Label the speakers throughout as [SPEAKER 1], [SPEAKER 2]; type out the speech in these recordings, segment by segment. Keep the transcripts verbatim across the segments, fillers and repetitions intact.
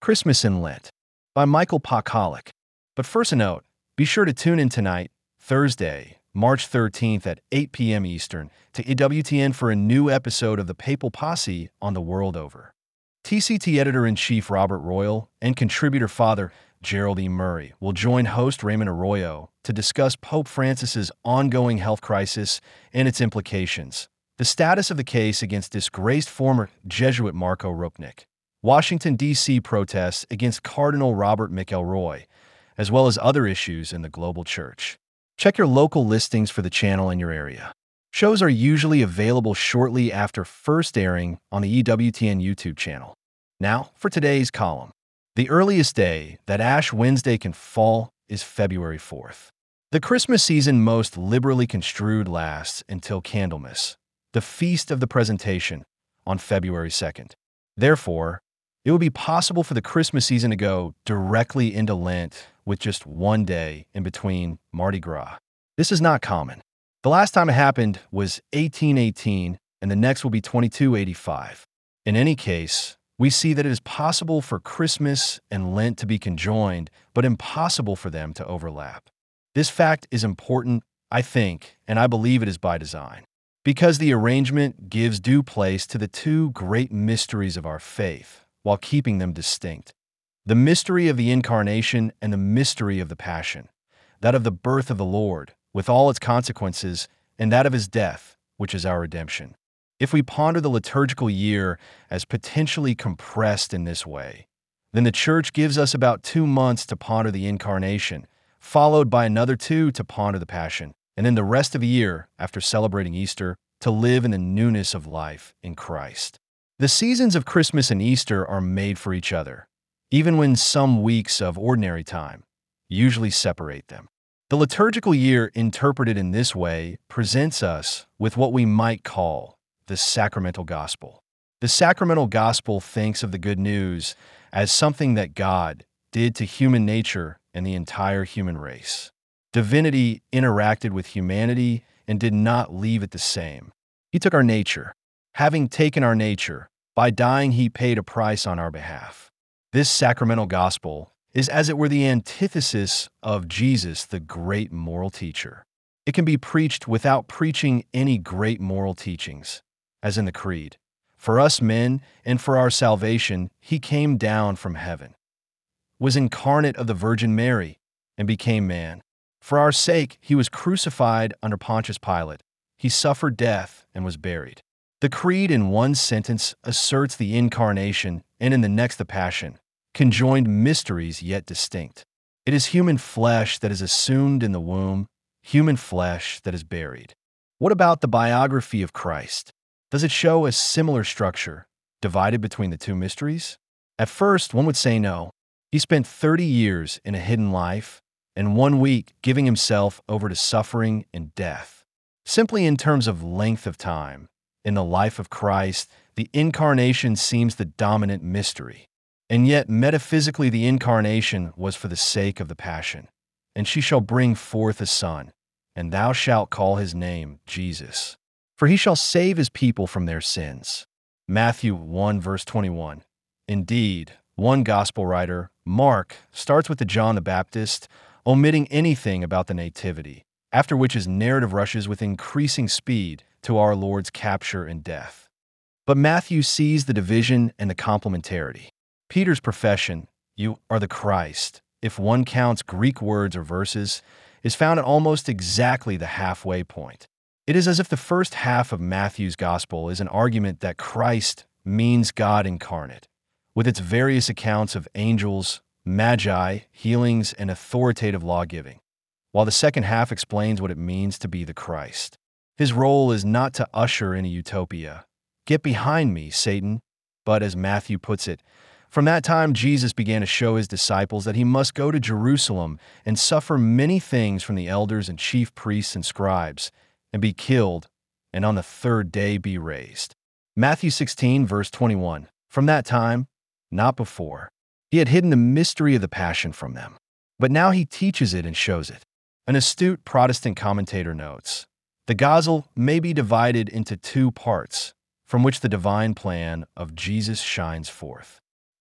[SPEAKER 1] Christmas in Lent by Michael Pocholek. But first a note, be sure to tune in tonight, Thursday, March thirteenth at eight p m Eastern, to E W T N for a new episode of the Papal Posse on the world over. T C T Editor-in-Chief Robert Royal and contributor Father Gerald E. Murray will join host Raymond Arroyo to discuss Pope Francis's ongoing health crisis and its implications, the status of the case against disgraced former Jesuit Marco Rupnik, Washington, D C protests against Cardinal Robert McElroy, as well as other issues in the global church. Check your local listings for the channel in your area. Shows are usually available shortly after first airing on the E W T N YouTube channel. Now, for today's column. The earliest day that Ash Wednesday can fall is February fourth. The Christmas season most liberally construed lasts until Candlemas, the Feast of the Presentation, on February second. Therefore, it would be possible for the Christmas season to go directly into Lent with just one day in between Mardi Gras. This is not common. The last time it happened was eighteen eighteen, and the next will be twenty-two eighty-five. In any case, we see that it is possible for Christmas and Lent to be conjoined, but impossible for them to overlap. This fact is important, I think, and I believe it is by design, because the arrangement gives due place to the two great mysteries of our faith, while keeping them distinct. The mystery of the Incarnation and the mystery of the Passion, that of the birth of the Lord, with all its consequences, and that of his death, which is our redemption. If we ponder the liturgical year as potentially compressed in this way, then the Church gives us about two months to ponder the Incarnation, followed by another two to ponder the Passion, and then the rest of the year, after celebrating Easter, to live in the newness of life in Christ. The seasons of Christmas and Easter are made for each other, even when some weeks of ordinary time usually separate them. The liturgical year, interpreted in this way, presents us with what we might call the sacramental gospel. The sacramental gospel thinks of the good news as something that God did to human nature and the entire human race. Divinity interacted with humanity and did not leave it the same. He took our nature. Having taken our nature, by dying he paid a price on our behalf. This sacramental gospel is as it were the antithesis of Jesus, the great moral teacher. It can be preached without preaching any great moral teachings, as in the Creed. For us men and for our salvation, he came down from heaven, was incarnate of the Virgin Mary, and became man. For our sake, he was crucified under Pontius Pilate. He suffered death and was buried. The Creed in one sentence asserts the Incarnation and in the next the Passion, conjoined mysteries yet distinct. It is human flesh that is assumed in the womb, human flesh that is buried. What about the biography of Christ? Does it show a similar structure, divided between the two mysteries? At first, one would say no. He spent thirty years in a hidden life, and one week giving himself over to suffering and death. Simply in terms of length of time, in the life of Christ, the Incarnation seems the dominant mystery. And yet, metaphysically, the Incarnation was for the sake of the Passion. And she shall bring forth a son, and thou shalt call his name Jesus. For he shall save his people from their sins. Matthew one, verse twenty-one. Indeed, one gospel writer, Mark, starts with the John the Baptist, omitting anything about the Nativity, after which his narrative rushes with increasing speed to our Lord's capture and death. But Matthew sees the division and the complementarity. Peter's profession, "You are the Christ," if one counts Greek words or verses, is found at almost exactly the halfway point. It is as if the first half of Matthew's gospel is an argument that Christ means God incarnate, with its various accounts of angels, magi, healings, and authoritative law-giving, while the second half explains what it means to be the Christ. His role is not to usher in a utopia, "Get behind me, Satan," but as Matthew puts it, from that time Jesus began to show his disciples that he must go to Jerusalem and suffer many things from the elders and chief priests and scribes, and be killed, and on the third day be raised. Matthew sixteen, verse twenty-one. From that time, not before, he had hidden the mystery of the Passion from them. But now he teaches it and shows it. An astute Protestant commentator notes, the Gospel may be divided into two parts, from which the divine plan of Jesus shines forth.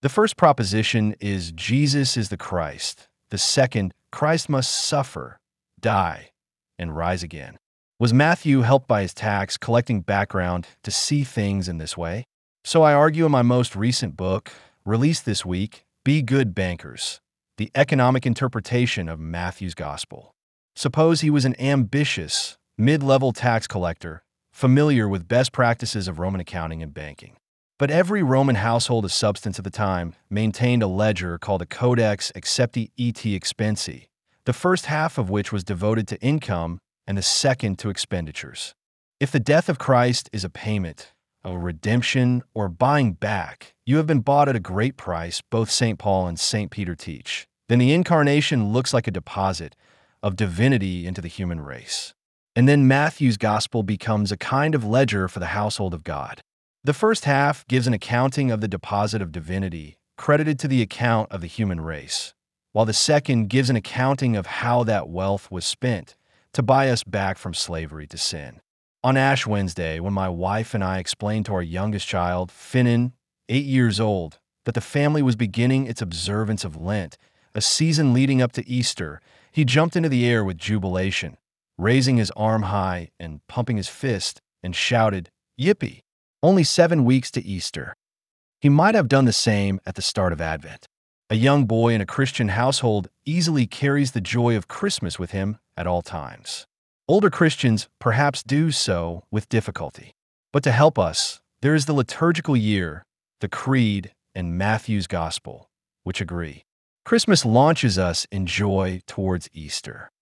[SPEAKER 1] The first proposition is Jesus is the Christ. The second, Christ must suffer, die, and rise again. Was Matthew helped by his tax collecting background to see things in this way? So I argue in my most recent book, released this week, Be Good Bankers, the economic interpretation of Matthew's gospel. Suppose he was an ambitious, mid-level tax collector, familiar with best practices of Roman accounting and banking. But every Roman household of substance at the time maintained a ledger called a codex accepti et expensi, the first half of which was devoted to income and the second to expenditures. If the death of Christ is a payment, a redemption, or buying back, you have been bought at a great price, both Saint Paul and Saint Peter teach, then the incarnation looks like a deposit of divinity into the human race. And then Matthew's gospel becomes a kind of ledger for the household of God. The first half gives an accounting of the deposit of divinity credited to the account of the human race, while the second gives an accounting of how that wealth was spent to buy us back from slavery to sin. On Ash Wednesday, when my wife and I explained to our youngest child, Finan, eight years old, that the family was beginning its observance of Lent, a season leading up to Easter, he jumped into the air with jubilation, raising his arm high and pumping his fist, and shouted, "Yippee! Only seven weeks to Easter." He might have done the same at the start of Advent. A young boy in a Christian household easily carries the joy of Christmas with him at all times. Older Christians perhaps do so with difficulty. But to help us, there is the liturgical year, the Creed, and Matthew's Gospel, which agree. Christmas launches us in joy towards Easter.